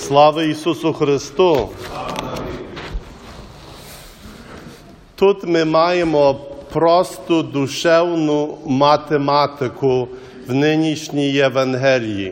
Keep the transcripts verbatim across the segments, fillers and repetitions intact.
Слава Ісусу Христу! Тут ми маємо просту душевну математику в нинішній Євангелії.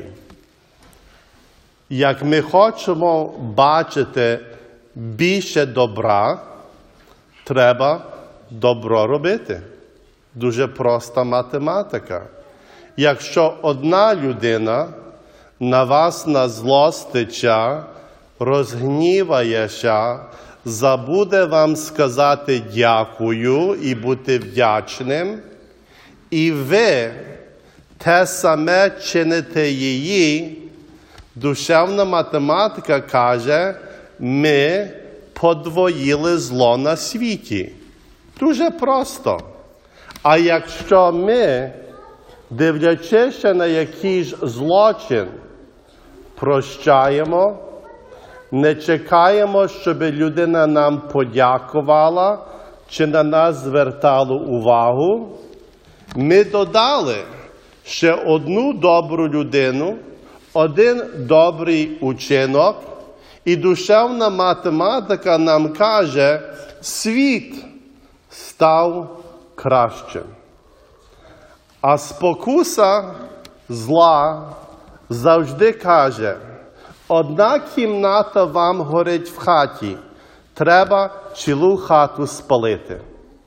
Як ми хочемо бачити більше добра, треба добро робити. Дуже проста математика. Якщо одна людина на вас назлоститься, розгнівається, забуде вам сказати дякую і бути вдячним, і ви те саме чините її, душевна математика каже, ми подвоїли зло на світі. Дуже просто. А якщо ми, дивлячись на якийсь злочин, прощаємо, не чекаємо, щоб людина нам подякувала чи на нас звертала увагу, ми додали ще одну добру людину, один добрий учинок, і душевна математика нам каже, світ став кращим. А спокуса зла завжди каже, одна кімната вам горить в хаті, треба цілу хату спалити.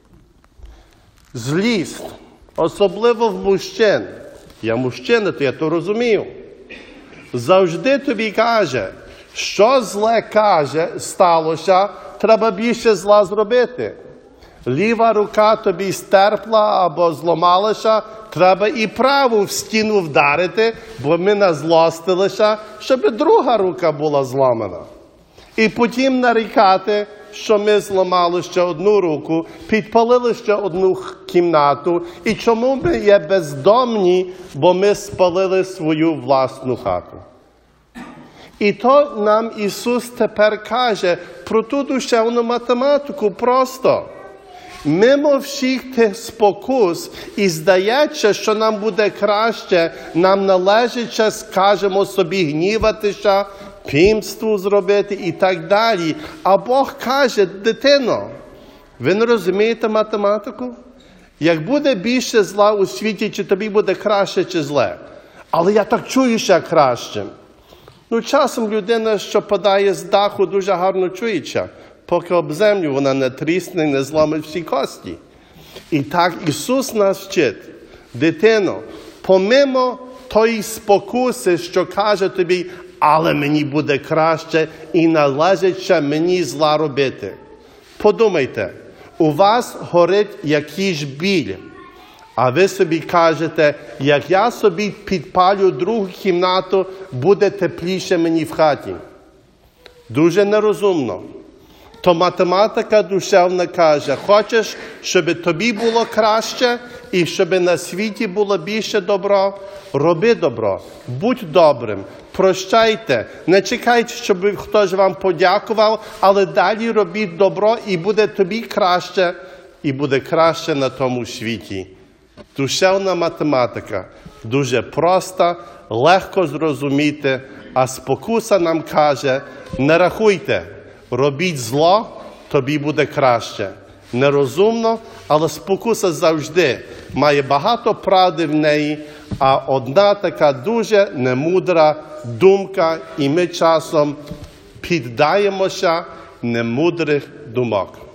Злість, особливо в мужчин, я мужчина, то я то розумію, завжди тобі каже, що зле каже, сталося, треба більше зла зробити. Ліва рука тобі стерпла або зламалася, треба і праву в стіну вдарити, бо ми назлостилися, щоб друга рука була зламана. І потім нарікати, що ми зламали ще одну руку, підпалили ще одну кімнату, і чому ми є бездомні, бо ми спалили свою власну хату. І то нам Ісус тепер каже про ту душевну математику просто. Мимо всіх тих спокус, і здається, що нам буде краще, нам належить, скажемо собі, гніватися, пімству зробити і так далі. А Бог каже, дитино, ви не розумієте математику? Як буде більше зла у світі, чи тобі буде краще, чи зле? Але я так чую, що краще. Ну, часом людина, що падає з даху, дуже гарно чується. Поки об землю вона не трісне, не зламить всі кості. І так Ісус нас вчить. Дитино, помимо тої спокуси, що каже тобі, але мені буде краще і належить ще мені зла робити. Подумайте, у вас горить якийсь біль, а ви собі кажете, як я собі підпалю другу кімнату, буде тепліше мені в хаті. Дуже нерозумно. То математика душевна каже, хочеш, щоб тобі було краще і щоб на світі було більше добро? Роби добро, будь добрим, прощайте, не чекайте, щоб хтось вам подякував, але далі робіть добро і буде тобі краще, і буде краще на тому світі. Душевна математика дуже проста, легко зрозуміти, а спокуса нам каже, не рахуйте. Робіть зло, тобі буде краще. Нерозумно, але спокуса завжди має багато правди в неї, а одна така дуже немудра думка, і ми часом піддаємося немудрих думок.